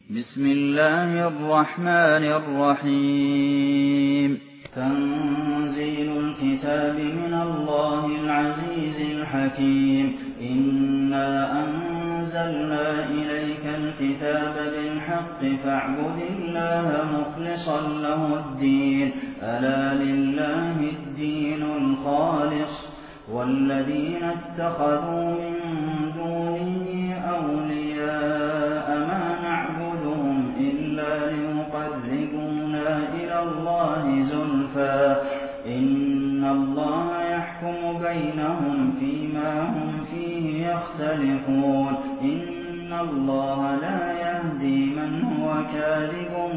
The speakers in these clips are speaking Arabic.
بسم الله الرحمن الرحيم. تنزيل الكتاب من الله العزيز الحكيم. إنا أنزلنا إليك الكتاب بالحق فاعبد الله مخلصا له الدين. ألا لله الدين الخالص والذين اتخذوا من دونه أولياء ما نعبدهم إلا ليقربونا إلى الله زلفى إن الله يحكم بينهم فيما هم فيه يختلفون. إن الله لا يهدي من هو كاذب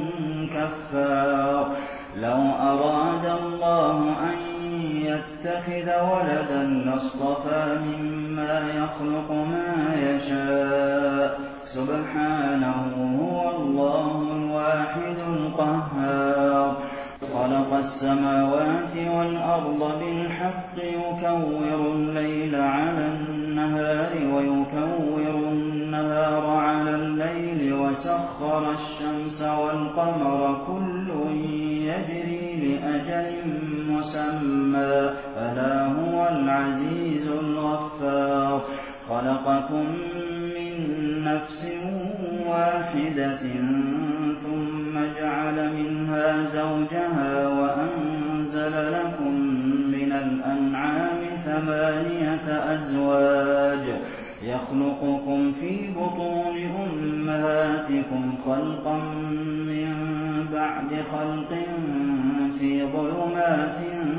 كفار. لو أراد الله أن يتخذ ولدا لاصطفى مما يخلق ما يشاء سبحانه هو الله الواحد القهار. خلق السماوات والأرض بالحق يكور الليل على النهار ويكور النهار على الليل وسخر الشمس والقمر كل يجري لأجل مسمى ألا هو العزيز الغفار. خلقكم من نفس واحدة ثم جعل منها زوجها وأنزل لكم من الأنعام 8 أزواج يخلقكم في بطون أمهاتكم خلقا من بعد خلق في ظلمات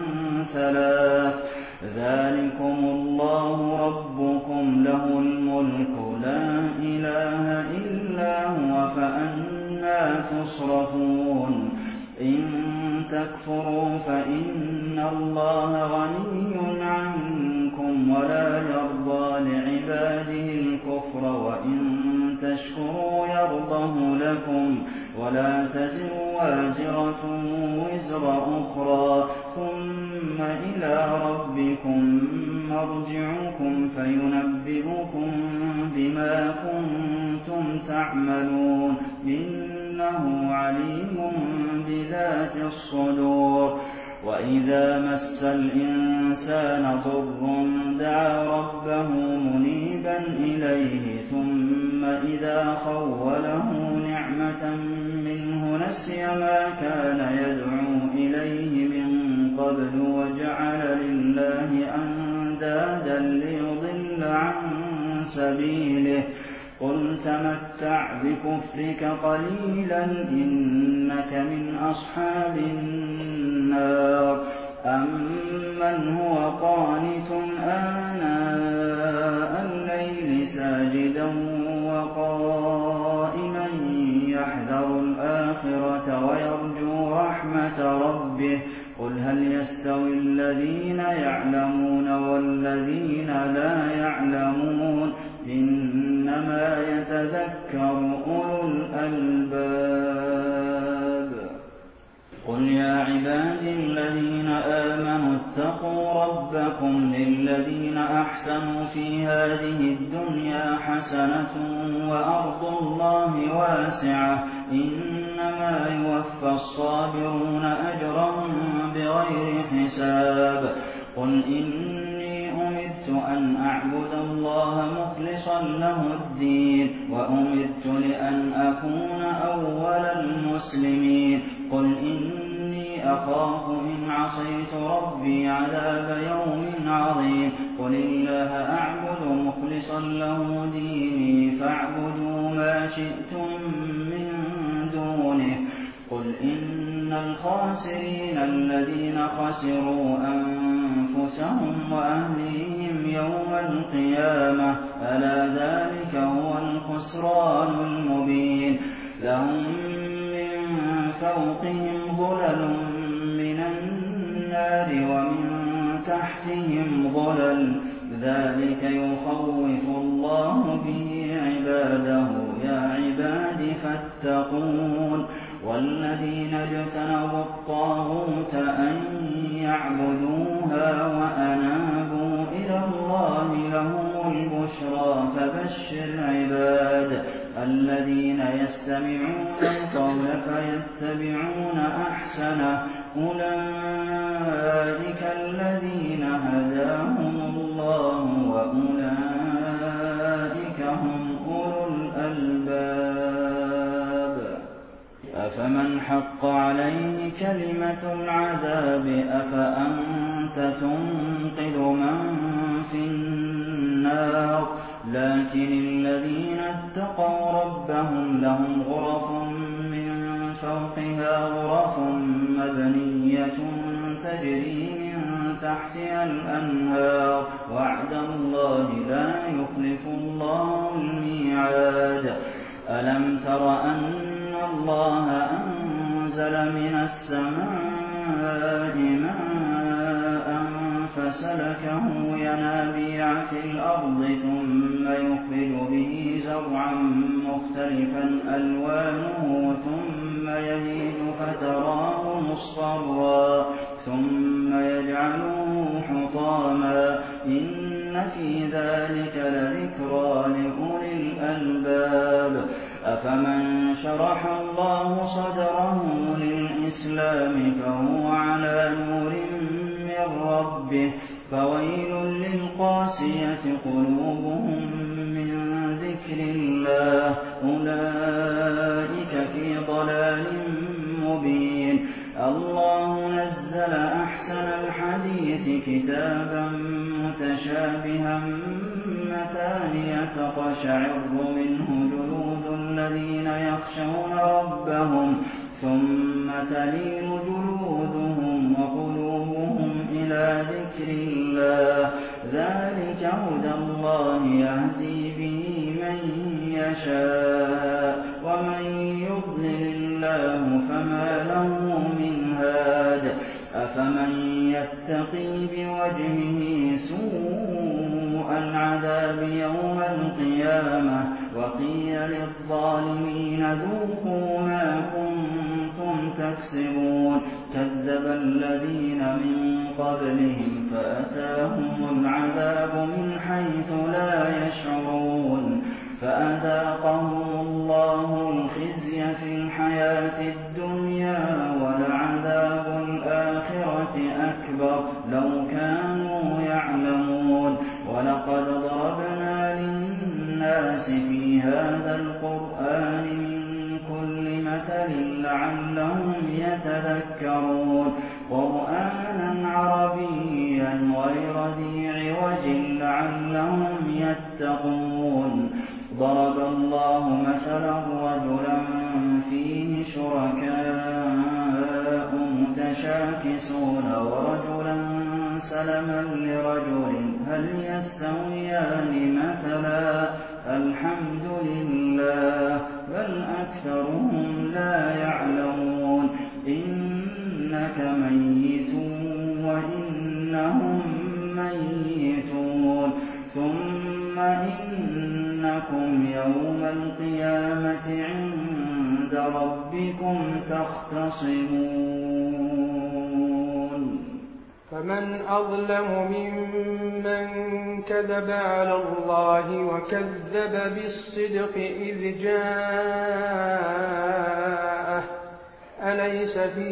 3 ذلكم الله ربكم له الملك لا إله إلا هو فأنى تصرفون. إن تكفروا فإن الله غني عنكم ولا يرضى لعباده الكفر وإن تشكروا يرضه لكم ولا تزر وازرة وزر أخرى ثم إلى ربكم مرجعكم فينبئكم بما كنتم تعملون إنه عليم بذات الصدور. وإذا مس الإنسان ضر دعا ربه منيبا إليه ثم إذا خوله نعمة منه نسي ما كان يدعو إليه من قبل وجعل لله أندادا ليضل عن سبيله. قل تمتع بكفرك قليلا إنك من أصحاب النار. أمن هو قانت آناء الليل ساجدا وقائما يحذر الآخرة ويرجو رحمة ربه قل هل يستوي الذين يعلمون والذين لا يعلمون إنما يتذكر أولو الألباب. قل يا عبادي الذين آمنوا اتقوا ربكم للذين أحسنوا في هذه الدنيا حسنة وأرض الله واسعة إنما يوفى الصابرون أجرهم بغير حساب. قل إني أمرت أن أعبد الله مخلصا له الدين وأمرت لأن أكون أول المسلمين. قل إني أخاف إن عصيت ربي عذاب يوم عظيم. قل الله أعبد مخلصا له ديني فاعبدوا ما شئتم من دونه. قل إن الخاسرين الذين خسروا أنفسهم وأهليهم يوم القيامة ألا ذلك هو الخسران المبين. لهم من فوقهم ظلل من النار ومن تحتهم ظلل ذلك يخوف الله به عباده يا عباد فاتقون. والذين اجتنبوا الطاغوت أن يعبدوها وأنابوا إلى الله لهم البشرى فبشر عباد الذين يستمعون القول فيتبعون أحسنه أولئك الذين هداهم الله وأولئك هم أولو الألباب أفمن حق عليه كلمة العذاب أفأنت تنقذ من في النار لكن الذين اتقوا ربهم لهم غرف من فوقها غرف مبنية تجري من تحتها الأنهار وعد الله لا يخلف الله الميعاد ألم تر أن الله أنزل من السماء ماء فسلكه ينابيع في الأرض ثم يخرج به زرعا مختلفا ألوانه ثم يهيج فتراه مصفرا ثم يجعله حطاما إن في ذلك لذكرى لأولي الألباب أفمن شرح الله صدره للإسلام فهو على نور من ربه فويل للقاسية قلوبهم من ذكر الله أولئك في ضلال مبين الله نزل أحسن الحديث كتابا متشابها مثانية تقشعر منه جلود الذين يخشون ربهم ثم تلين جلودهم وقلوبهم إلى ذكر الله ذلك هدى الله يهدي به من يشاء ومن يضلل الله فما له من هاد أفمن يتقي بوجهه سوء العذاب يوم القيامة وقيل للظالمين ذوقوا ما كنتم تكسبون كذب الذين من قبلهم فأتاهم العذاب من حيث لا يشعرون فأذاقهم الله الخزي في الحياة الدنيا ولعذاب الآخرة أكبر لو كانوا يعلمون ولقد ضربنا للناس في هذا القرآن من كل مثل لعلهم يتذكرون قرآنا عربيا غير ذي عوج لعلهم يتقون ضرب الله مثلا رجلا فيه شركاء متشاكسون ورجلا سلما لرجل هل يستويان مثلا الحمد لله بل أكثرهم لا يعلمون إنك ميت وإنهم ميتون ثم إنكم يوم القيامة عند ربكم تختصمون فمن أظلم ممن كذب على الله وكذب بالصدق إذ جاءه أليس في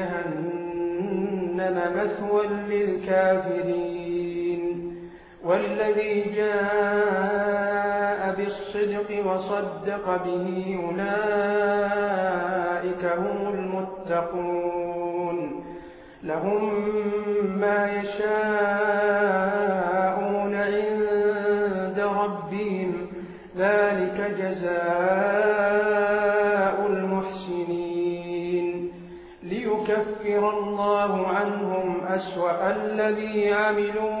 جهنم مثوى للكافرين والذي جاء بالصدق وصدق به أولئك هم المتقون لهم ما يشاءون عند ربهم ذلك جزاء المحسنين ليكفر الله عنهم أسوأ الذي عملوا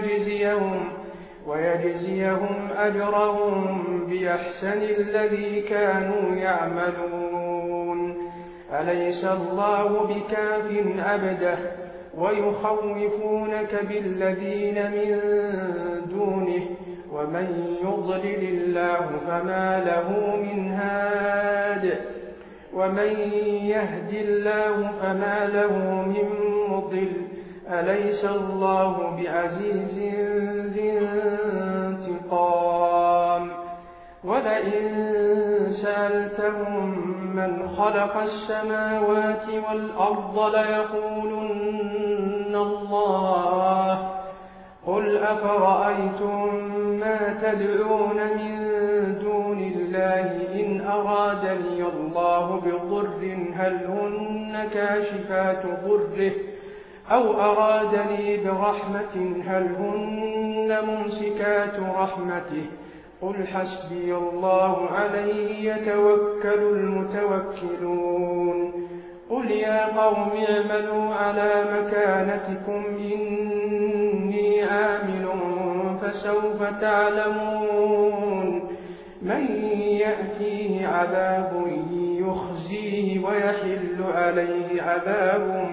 ويجزيهم أجرهم بأحسن الذي كانوا يعملون أليس الله بكاف عبده ويخوفونك بالذين من دونه ومن يضلل الله فما له من هاد ومن يهد الله فما له من مضل أليس الله بعزيز ذي انتقام ولئن سألتهم من خلق السماوات والأرض ليقولن الله قل أفرأيتم ما تدعون من دون الله إن أرادني الله بضر هل هن كاشفات ضره أو أرادني برحمة هل هن ممسكات رحمته قل حسبي الله عليه يتوكل المتوكلون قل يا قوم اعملوا على مكانتكم إني عامل فسوف تعلمون من يأتيه عذاب يخزيه ويحل عليه عذاب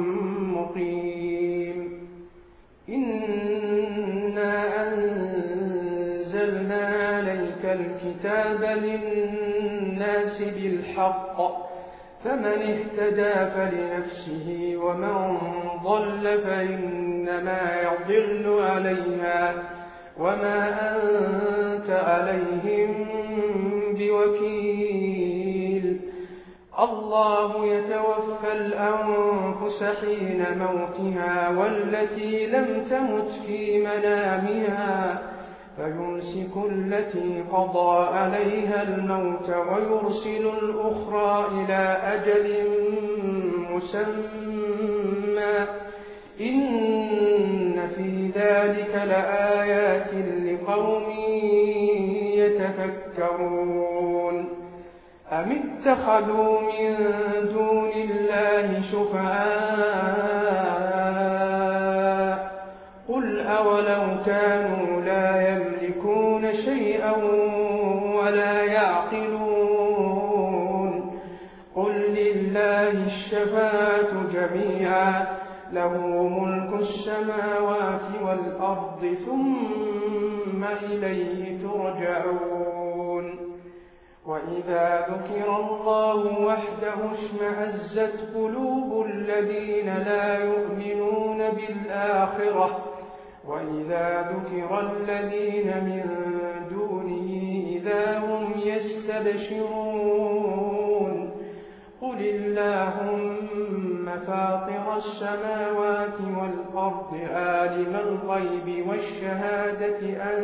مقيم إنا أنزلنا عليك الكتاب للناس بالحق فمن اهتدى فلنفسه ومن ضل فإنما يضل عليها وما أنت عليهم بوكيل الله يتوفى الأنفس حين موتها والتي لم تمت في منامها فيمسك التي قضى عليها الموت ويرسل الأخرى إلى أجل مسمى إن في ذلك لآيات لقوم يتفكرون أم اتخذوا من دون الله شفعاء قل أولو كانوا لا يملكون شيئا ولا يعقلون قل لله الشفاعة جميعا له ملك السماوات والأرض ثم إليه ترجعون وإذا ذكر الله وحده اشمأزت قلوب الذين لا يؤمنون بالآخرة وإذا ذكر الذين من دونه إذا هم يستبشرون قل اللهم فاطر السماوات والأرض عالم الغيب والشهادة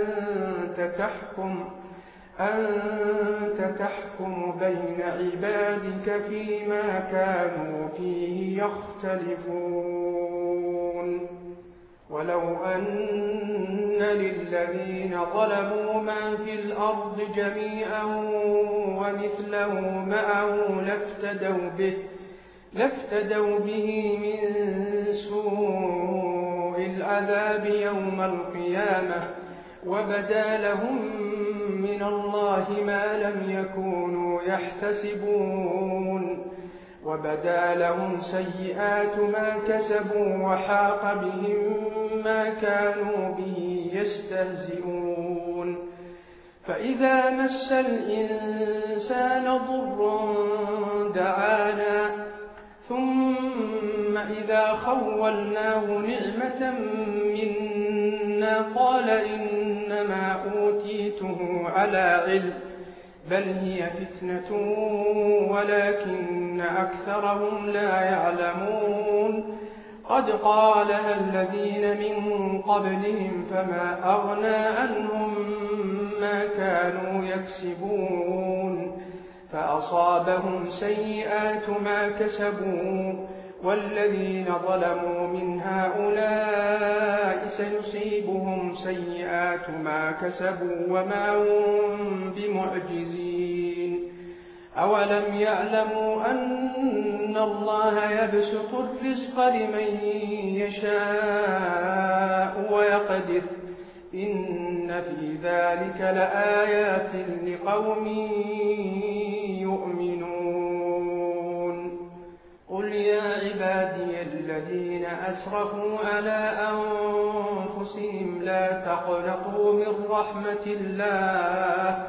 أنت تحكم بين عبادك فيما كانوا فيه يختلفون ولو أن للذين ظلموا ما في الأرض جميعا ومثله معه لافتدوا به من سوء العذاب يوم القيامة وبدا لهم من الله ما لم يكونوا يحتسبون وبدا لهم سيئات ما كسبوا وحاق بهم ما كانوا به يستهزئون فإذا مس الإنسان ضر دعانا ثم إذا خولناه نعمة منا قال إنما أوتيته على علم بل هي فتنة ولكن أكثرهم لا يعلمون قد قالها الذين من قبلهم فما أغنى عنهم ما كانوا يكسبون فأصابهم سيئات ما كسبوا والذين ظلموا من هؤلاء سيصيبهم سيئات ما كسبوا وما هم بمعجزين أولم يعلموا أن الله يبسط الرزق لمن يشاء ويقدر إن في ذلك لآيات لقوم يؤمنون قل يا عبادي الذين أسرفوا على أنفسهم لا تقنطوا من رحمة الله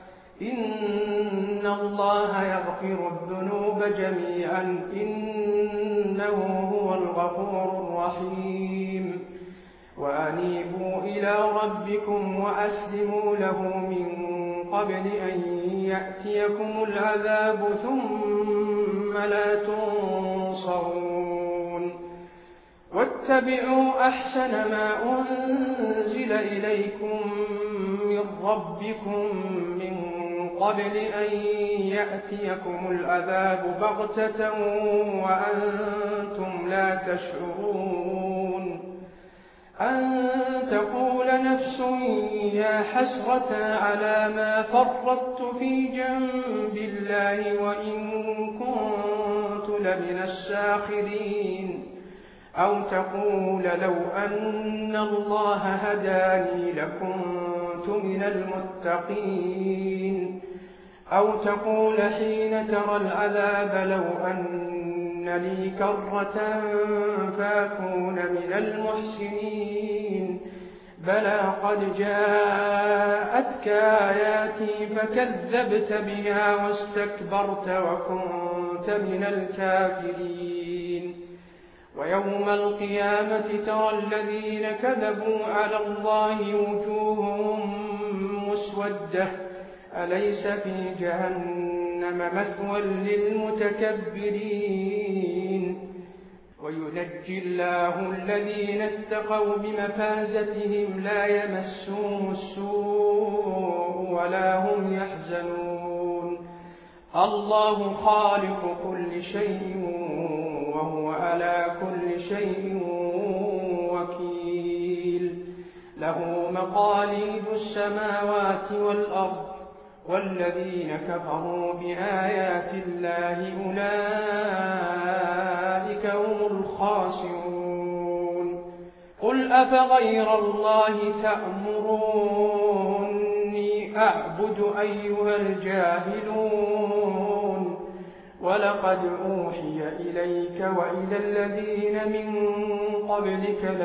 إن الله يغفر الذنوب جميعا إنه هو الغفور الرحيم وأنيبوا إلى ربكم وأسلموا له من قبل أن يأتيكم العذاب ثم لا تنصرون واتبعوا أحسن ما أنزل إليكم من ربكم من قبل أن يأتيكم العذاب بغتة وأنتم لا تشعرون أن تقول نفس يا حسرة على ما فرطت في جنب الله وإن كنت لمن الساخرين أو تقول لو أن الله هداني لكنت من المتقين أو تقول حين ترى العذاب لو أن لي كرة فأكون من المحسنين بلى قد جاءتك آياتي فكذبت بها واستكبرت وكنت من الكافرين ويوم القيامة ترى الذين كذبوا على الله وجوههم مسودة أليس في جهنم مثوى للمتكبرين وينجي الله الذين اتقوا بمفازتهم لا يمسهم السوء ولا هم يحزنون الله خالق كل شيء وهو على كل شيء وكيل له مقاليد السماوات والأرض والذين كفروا بآيات الله أولئك هم الخاسرون قل أفغير الله تأمروني أعبد أيها الجاهلون ولقد أوحي إليك وإلى الذين من قبلك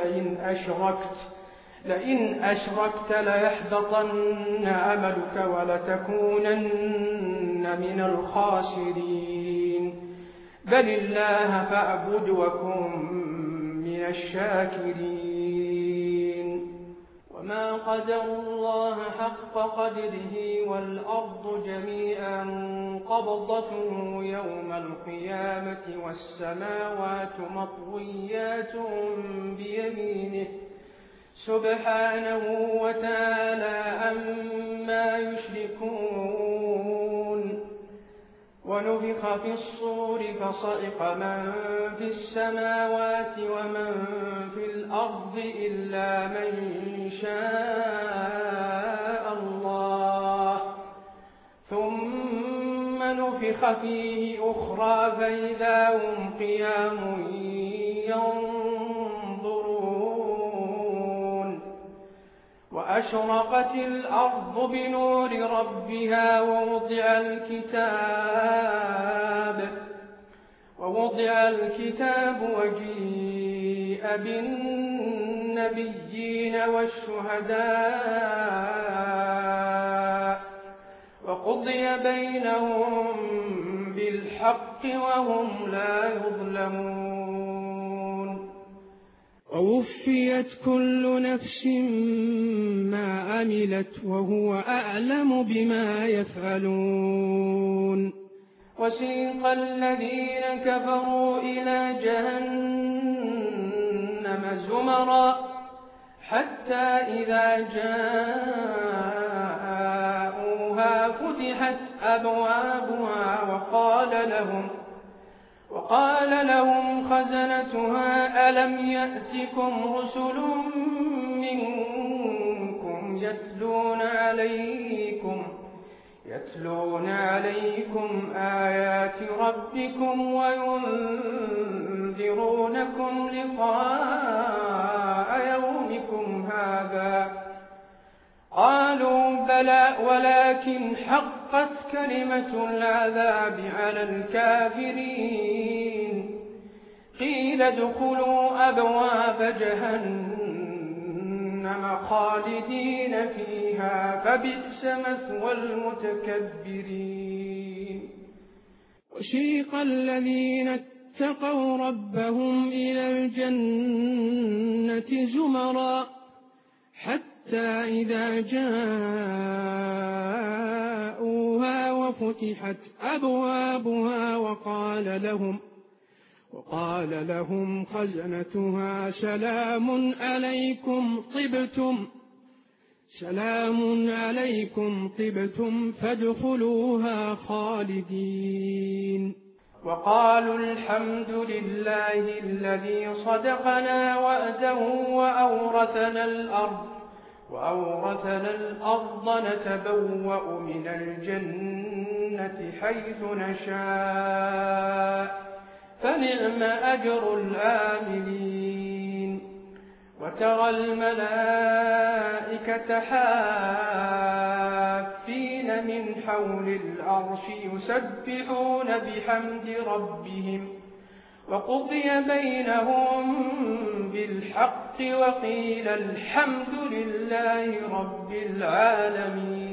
لئن أشركت ليحبطن عملك ولتكونن من الخاسرين بل الله فاعبد وكن من الشاكرين وما قدروا الله حق قدره والأرض جميعا قبضته يوم القيامة والسماوات مطويات بيمينه سبحانه وتعالى عما يشركون ونفخ في الصور فصعق من في السماوات ومن في الأرض إلا من شاء الله ثم نفخ فيه أخرى فإذا هم قيام ينظرون وأشرقت الأرض بنور ربها ووضع الكتاب وجيء بالنبيين والشهداء وقضي بينهم بالحق وهم لا يظلمون ووفيت كل نفس ما عملت وهو أعلم بما يفعلون وسيق الذين كفروا إلى جهنم زمرا حتى إذا جاءوها فتحت أبوابها وقال لهم خزنتها ألم يأتكم رسل منكم يتلون عليكم آيات ربكم وينذرونكم لقاء يومكم هذا قالوا بلى ولكن حقت كلمة العذاب على الكافرين قيل ادخلوا أبواب جهنم خالدين فيها فبئس مثوى المتكبرين وسيق الذين اتقوا ربهم إلى الجنة زمرا حتى حتى إذا جاءوها وفتحت أبوابها وقال لهم خزنتها سلام عليكم طبتم فادخلوها خالدين. وقالوا الحمد لله الذي صدقنا وعده وأورثنا الأرض نتبوأ من الجنة حيث نشاء فنعم أجر العاملين. وترى الملائكة حافين من حول العرش يسبحون بحمد ربهم وقضي بينهم بالحق وقيل الحمد لله رب العالمين.